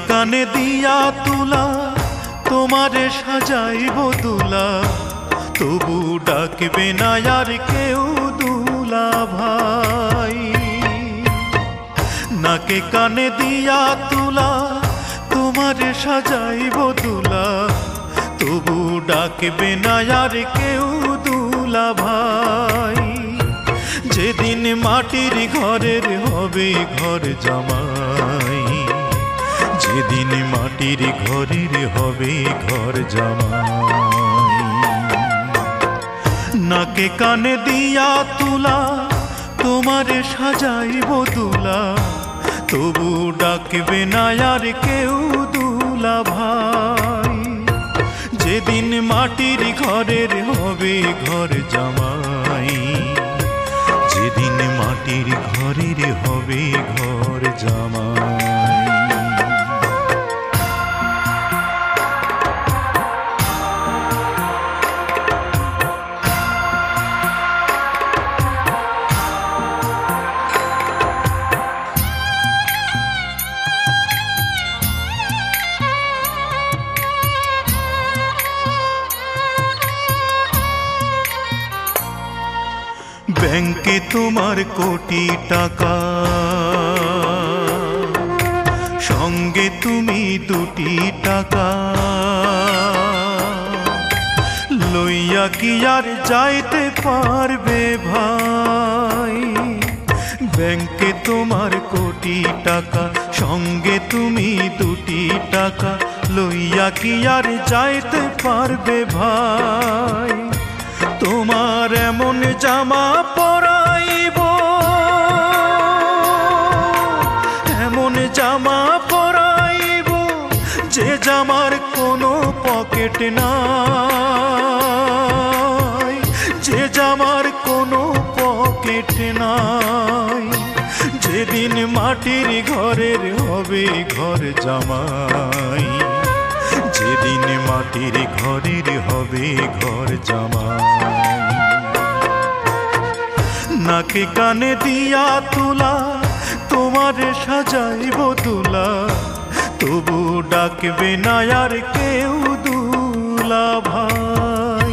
কানে দিয়া তুলা তোমারে সাজাইব দুলা, তবু ডাকবে না আর কেউ দুলা ভাই। নাকে কানে দিয়া তুলা তোমারে সাজাইব দুলা, তবু ডাকবে না আর কেউ দুলা ভাই। যেদিন মাটির ঘরের হবে ঘর জামাই, যেদিন মাটির ঘরের হবে ঘর জামাই। নাকে কানে দিয়া তুলা তোমারে সাজাইব দুলা, তবু ডাকবে না আর কেউ দুলা ভাই। যেদিন মাটির ঘরের হবে ঘর জামাই, যেদিন মাটির ঘরের হবে ঘর জামাই। ব্যাংকে তোমার কোটি টাকা, সঙ্গে তুমি দুটি টাকা, লইয়া কি আর যাইতে পারবে ভাই। ব্যাংকে তোমার কোটি টাকা, সঙ্গে তুমি দুটি টাকা, লইয়া কি আর যাইতে পারবে ভাই। তোমার এমন জামা পরাইব, এমন জামা পরাইব, যে জামার কোনো পকেট নাই, যে জামার কোনো পকেট নাই। যেদিন মাটির ঘরের হবে ঘর জামাই, যেদিন মাটির ঘরের হবে ঘর জামাই। নাকে কানে দিয়া তুলা তোমারে সাজাইব দুলা, তবু ডাকবে না আর কেউ দুলা ভাই।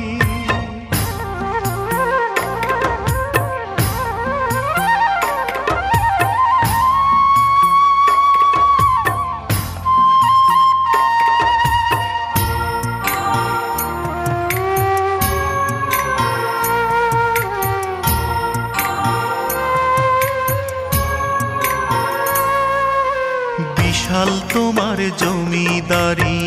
বিশাল তোমার জমিদারি,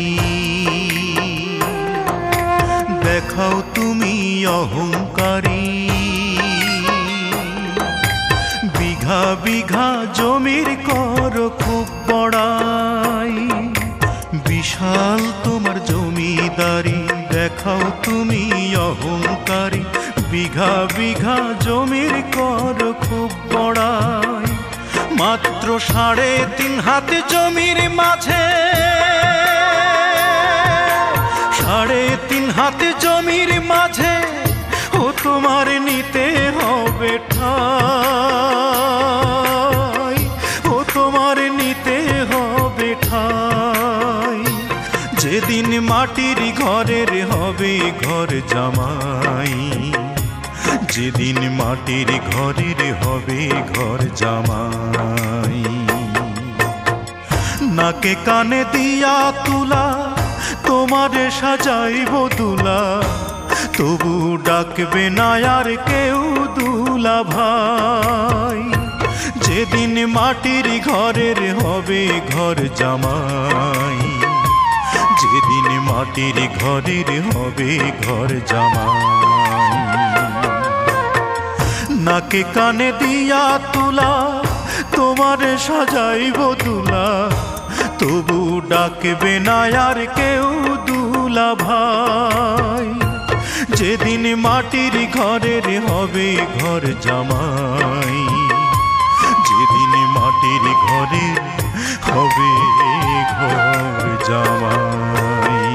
দেখাও তুমি অহংকারী। বিঘা বিঘা জমির কর খুব বড়াই, বিশাল তোমার জমিদারি, দেখাও তুমি অহংকারী। বিঘা বিঘা জমির কর খুব বড়াই, মাত্র 3.5 হাত জমির মাঝে, 3.5 হাত জমির মাঝে, ও তোমার নিতে হবে ঠাই, ও তোমার নিতে হবে ঠাই। যেদিন মাটির ঘরের হবে ঘর জামাই, যেদিন মাটির ঘরের হবে ঘর জামাই। নাকে কানে দিয়া তুলা তোমারে সাজাইব দুলা, তবু ডাকবে না আর কেউ দুলা ভাই। যেদিন মাটির ঘরের হবে ঘর জামাই, যেদিন মাটির ঘরের হবে ঘর জামাই। নাকে কানে দিয়া তুলা তোমারে সাজাইব দুলা, তবু ডাকবে না আর কেউ দুলা ভাই। যেদিন মাটির ঘরের হবে ঘর জামাই, যেদিন মাটির ঘরের হবে ঘর জামাই।